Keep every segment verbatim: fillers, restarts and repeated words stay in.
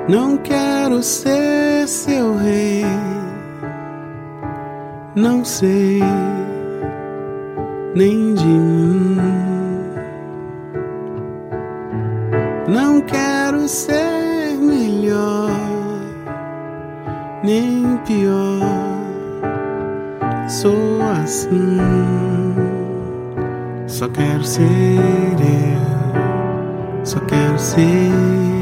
Não quero ser seu rei, não sei nem de mim. Não quero ser melhor nem pior, sou assim. Só quero ser eu, só quero ser.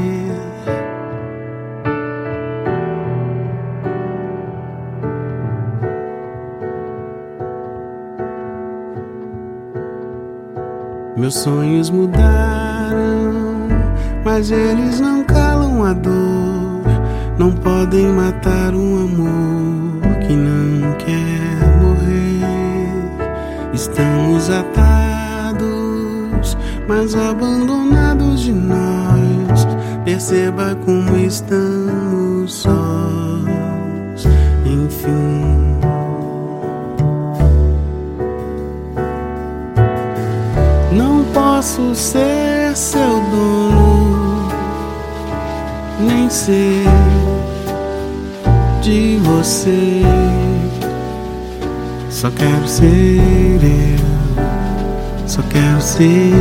Meus sonhos mudaram, mas eles não calam a dor. Não podem matar um amor que não quer morrer. Estamos atados, mas abandonados de nós. Perceba como estamos sós, enfim. Não posso ser seu dono, nem ser de você. Só quero ser eu, só quero ser.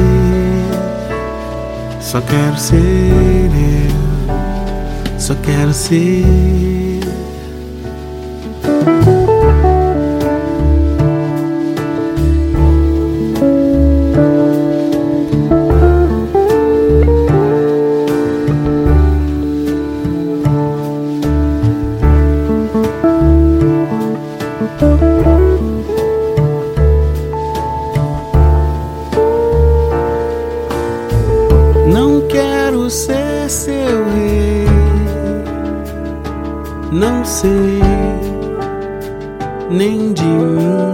Só quero ser eu, só quero ser. Não quero ser seu rei, não sei nem de mim.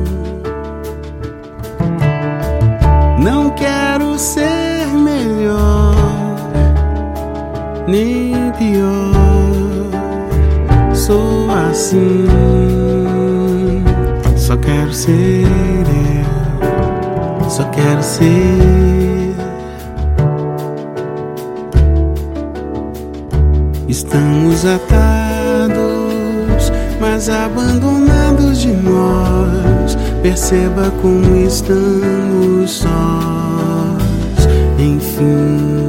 Não quero ser melhor nem pior, sou assim. Só quero ser eu, só quero ser. Estamos atados, mas abandonados de nós. Perceba como estamos sós, enfim.